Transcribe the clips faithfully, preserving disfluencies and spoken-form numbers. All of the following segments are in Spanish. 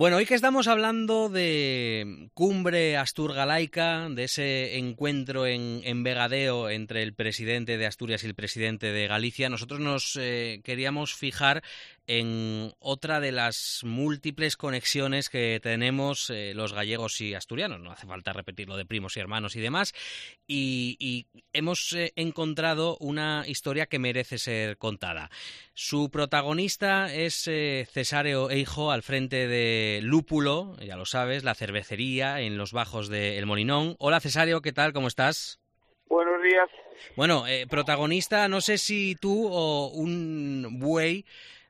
Bueno, hoy que estamos hablando de Cumbre Asturgalaica, de ese encuentro en, en Vegadeo entre el presidente de Asturias y el presidente de Galicia, nosotros nos eh, queríamos fijar en otra de las múltiples conexiones que tenemos eh, los gallegos y asturianos. No hace falta repetirlo de primos y hermanos y demás. Y, y hemos eh, encontrado una historia que merece ser contada. Su protagonista es eh, Cesáreo Eijo, al frente de Lúpulo, ya lo sabes, la cervecería en los bajos de El Molinón. Hola Cesáreo, ¿qué tal? ¿Cómo estás? Buenos días. Bueno, eh, protagonista, no sé si tú o un buey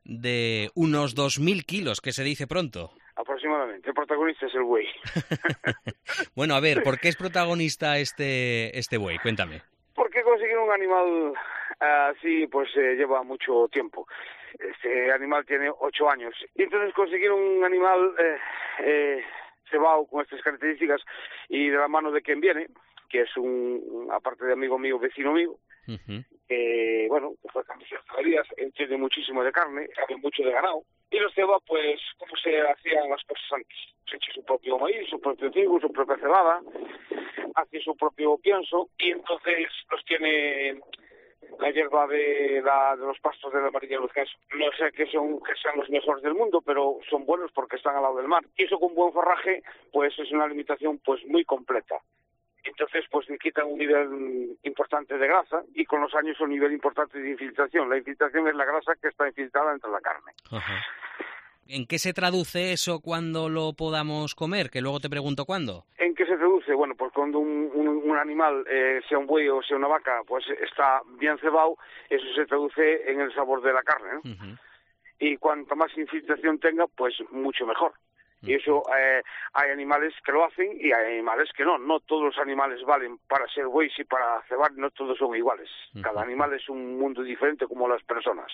de unos dos mil kilos, que se dice pronto. Aproximadamente. El protagonista es el buey. Bueno, a ver, ¿por qué es protagonista este, este buey? Cuéntame. Porque conseguir un animal así, pues eh, lleva mucho tiempo. Este animal tiene ocho años. Y entonces conseguir un animal eh, eh, cebado con estas características y de la mano de quien viene, que es un, aparte de amigo mío, vecino mío, Uh-huh. eh, bueno, pues también ciertas medidas, entiende muchísimo de carne, sabe mucho de ganado, y los ceba, pues, como se hacían las cosas antes. Se echa su propio maíz, su propio trigo, su propia cebada, hace su propio pienso, y entonces los tiene la hierba de, la, de los pastos de la amarilla luz, que es, no sé que son que sean los mejores del mundo, pero son buenos porque están al lado del mar. Y eso con buen forraje, pues es una alimentación pues muy completa. Entonces, pues le quitan un nivel importante de grasa y con los años un nivel importante de infiltración. La infiltración es la grasa que está infiltrada entre la carne. Ajá. ¿En qué se traduce eso cuando lo podamos comer? Que luego te pregunto cuándo. ¿En qué se traduce? Bueno, pues cuando un, un, un animal, eh, sea un buey o sea una vaca, pues está bien cebado, eso se traduce en el sabor de la carne, ¿no? Uh-huh. Y cuanto más infiltración tenga, pues mucho mejor. Y eso, eh, hay animales que lo hacen y hay animales que no. No todos los animales valen para ser bueyes y para cebar, no todos son iguales. Cada animal es un mundo diferente como las personas.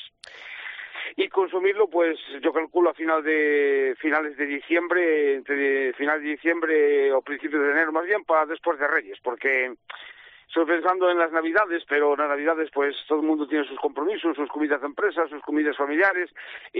Y consumirlo, pues yo calculo a final de finales de diciembre, entre final de diciembre o principios de enero, más bien para después de Reyes, porque estoy pensando en las Navidades, pero en las Navidades pues todo el mundo tiene sus compromisos, sus comidas de empresa, sus comidas familiares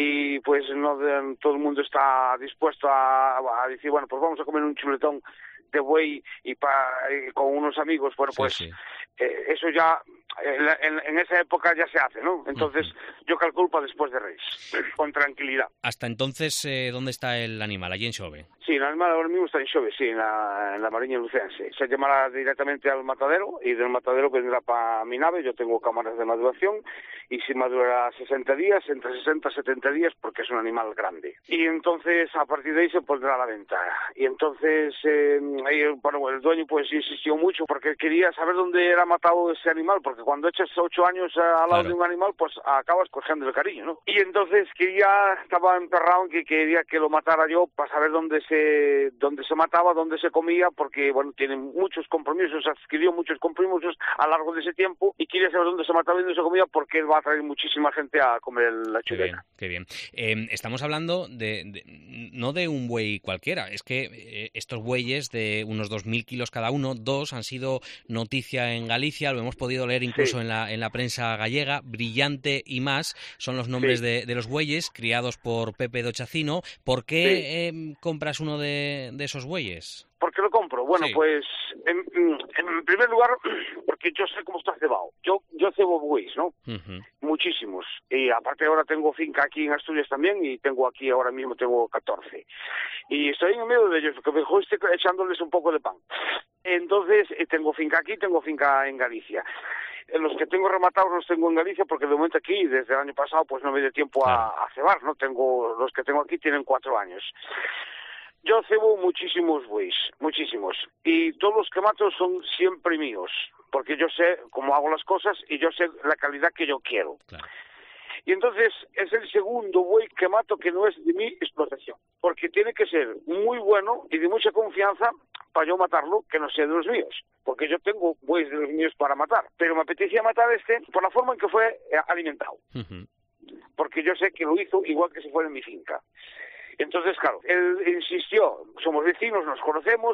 y pues no de, todo el mundo está dispuesto a, a decir, bueno, pues vamos a comer un chuletón de buey y, pa, y con unos amigos, bueno, Sí, pues sí. eh, eso ya en, en, en esa época ya se hace, ¿no? Entonces uh-huh. yo calculo para después de Reyes, con tranquilidad. Hasta entonces, eh, ¿dónde está el animal? Allí en Xove. Sí, el animal ahora mismo está en Xove, sí, en la, en la Mariña Lucense. Se llamará directamente al matadero y del matadero vendrá para mi nave. Yo tengo cámaras de maduración y si madurará sesenta días, entre sesenta y setenta días, porque es un animal grande. Y entonces a partir de ahí se pondrá a la venta. Y entonces, eh, bueno, el dueño pues insistió mucho porque quería saber dónde era matado ese animal, porque cuando echas ocho años al lado Claro. de un animal, pues acabas cogiendo el cariño, ¿no? Y entonces quería, estaba emperrado en que quería que lo matara yo para saber dónde se dónde se mataba, dónde se comía, porque bueno, tiene muchos compromisos, adquirió muchos compromisos a lo largo de ese tiempo y quería saber dónde se mataba y dónde se comía porque él va a traer muchísima gente a comer la chuleta. Qué bien, qué bien. Eh, estamos hablando de, de no de un buey cualquiera, es que eh, estos bueyes de unos dos mil kilos cada uno, dos han sido noticia en Galicia, lo hemos podido leer incluso sí. en la en la prensa gallega. Brillante y Más son los nombres sí. de, de los bueyes criados por Pepe Dochacino. ¿Por qué sí. eh, compras uno de, de esos bueyes? ¿Por qué lo compro? Bueno, sí. pues en, en primer lugar, porque yo sé cómo está cebado. Yo yo cebo bueyes, ¿no? Uh-huh. Muchísimos. Y aparte ahora tengo finca aquí en Asturias también y tengo aquí ahora mismo tengo catorce. Y estoy en medio de ellos, porque me estoy echándoles un poco de pan. Entonces, tengo finca aquí, tengo finca en Galicia. Los que tengo rematados los tengo en Galicia porque de momento aquí, desde el año pasado, pues no me dio tiempo claro. a, a cebar, ¿no? Tengo, los que tengo aquí tienen cuatro años. Yo cebo muchísimos bueyes, muchísimos. Y todos los que mato son siempre míos, porque yo sé cómo hago las cosas y yo sé la calidad que yo quiero. Claro. Y entonces es el segundo buey que mato que no es de mi explotación, porque tiene que ser muy bueno y de mucha confianza para yo matarlo, que no sea de los míos, porque yo tengo bueyes de los míos para matar, pero me apetecía matar este por la forma en que fue alimentado, uh-huh. porque yo sé que lo hizo igual que si fuera en mi finca. Entonces, claro, él insistió, somos vecinos, nos conocemos,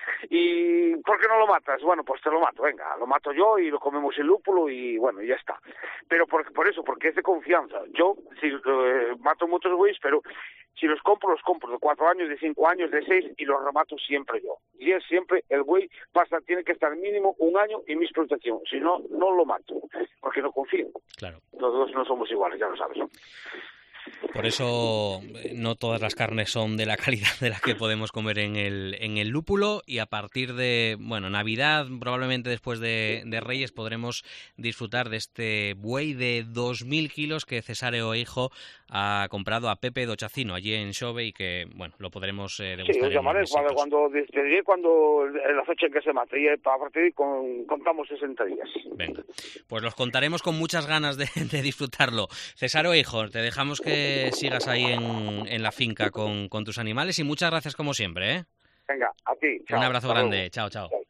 y ¿por qué no lo matas? Bueno, pues te lo mato, venga, lo mato yo y lo comemos el lúpulo y bueno, ya está. Pero por, por eso, porque es de confianza. Yo sí, eh, mato muchos bueyes, pero Si los compro, los compro de cuatro años, de cinco años, de seis, y los remato siempre yo. Y es siempre, el buey pasa, tiene que estar mínimo un año en mi explotación. Si no, no lo mato, porque no confío. Claro. Todos no somos iguales, ya lo sabes, ¿no? Por eso no todas las carnes son de la calidad de la que podemos comer en el, en el lúpulo, y a partir de, bueno, Navidad, probablemente después de, de Reyes, podremos disfrutar de este buey de dos mil kilos que Cesáreo Hijo ha comprado a Pepe Dochacino allí en Xove, y que, bueno, lo podremos eh, degustar. Sí, os llamaré cuando, cuando, te diré cuando la fecha en que se mate, y a partir de ahí con, contamos sesenta días. Venga, pues los contaremos con muchas ganas de, de disfrutarlo. Cesáreo Hijo, te dejamos que sigas ahí en, en la finca con, con tus animales, y muchas gracias como siempre, ¿eh? Venga, a ti. Chao. Un abrazo grande. Chao, chao.